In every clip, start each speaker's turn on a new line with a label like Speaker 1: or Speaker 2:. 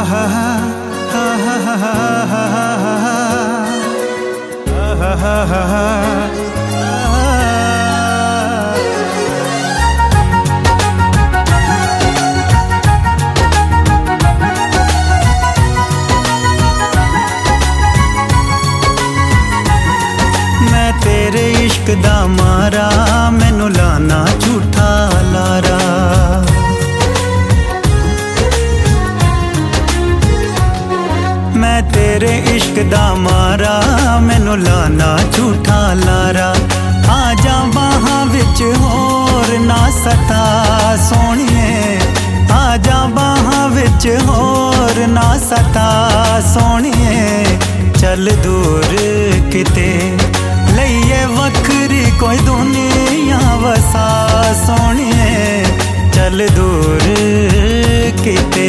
Speaker 1: मैं तेरे इश्क दा मारा, मैनू लाना झूठा लारा। मैं तेरे इश्क दा मारा, मैनू लाना झूठा लारा। आजा बाहां विच होर ना सता सोहणिए, आजा बाहां विच होर ना सता सोहणिए। चल दूर किते लईए वखरी कोई दुनिया वसा सोहणिए। चल दूर किते।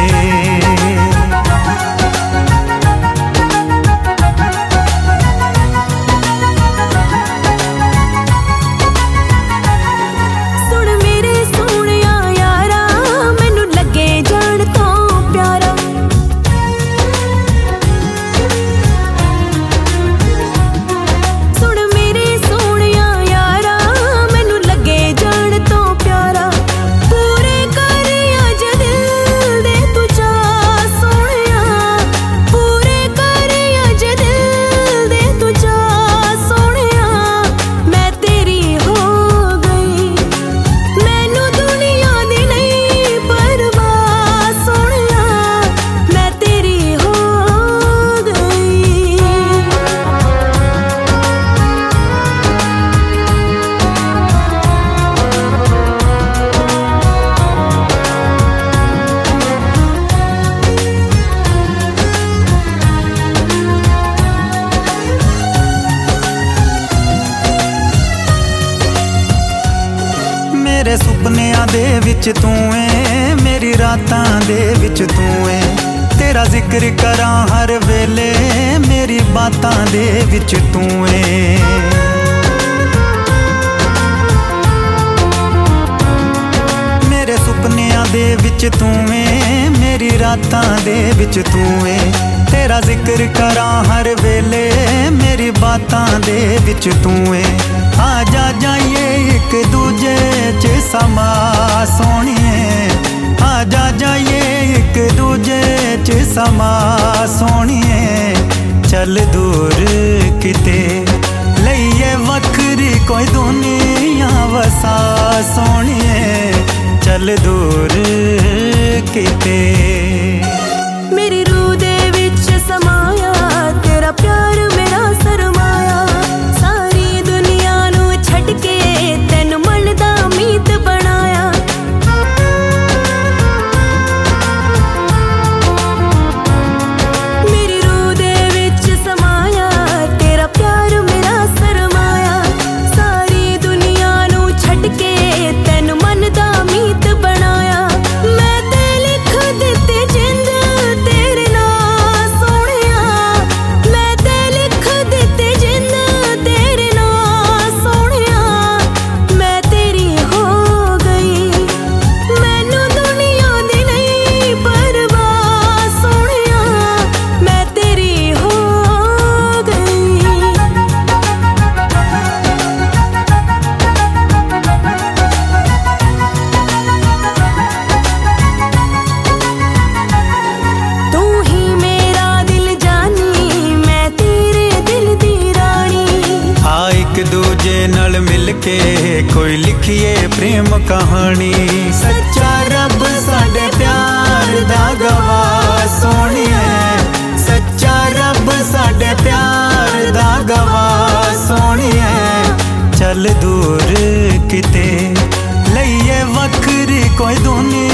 Speaker 1: मेरे सुपनियां दे विच तू है, मेरी रातां दे विच तू है। तेरा जिक्र करां हर वेले, मेरी बातां दे विच तू है। मेरे सुपनियां दे विच तू है, मेरी रातां दे विच तू है। तेरा जिक्र करां हर वेले, मेरी बातां दे विच तू है। आजा जाइए एक दूजे च समा सोहणिए, आजा जाइए एक दूजे च समा सोहणिए। चल दूर किते लईए वखरी कोई दुनिया वसा सोहणिए। चल दूर किते।
Speaker 2: मेरी रूह दे विच समाया, तेरा प्यार मेरा सरमाया। सारी दुनिया नू छड्ड के तैनू मन दा मीत बनाया। मेरी रूह दे विच समाया, तेरा प्यार मेरा सरमाया। सारी दुनिया नू छड्ड के तैनू मन दा मीत बनाया। मैं ते लिख दित्ती जिंद तेरे नाल सोहणिया, मैं ते लिख दित्ती जिंद तेरे नाल सोहणिया। मैं तेरी हो गई, मैनू दुनिया दी नहीं परवाह सोहणिया। मैं तेरी हो गई। तू ही मेरा दिल जानी, मैं तेरे दिल दी रानी।
Speaker 1: आ एक दूजे नाल मिल के कोई लिखिए प्रेम कहानी। सच्चा रब साडे प्यार दा गवाह सोहणिए, सच्चा रब साडे प्यार दा गवाह सोहणिए। चल दूर किते लईए वखरी कोई दुनिया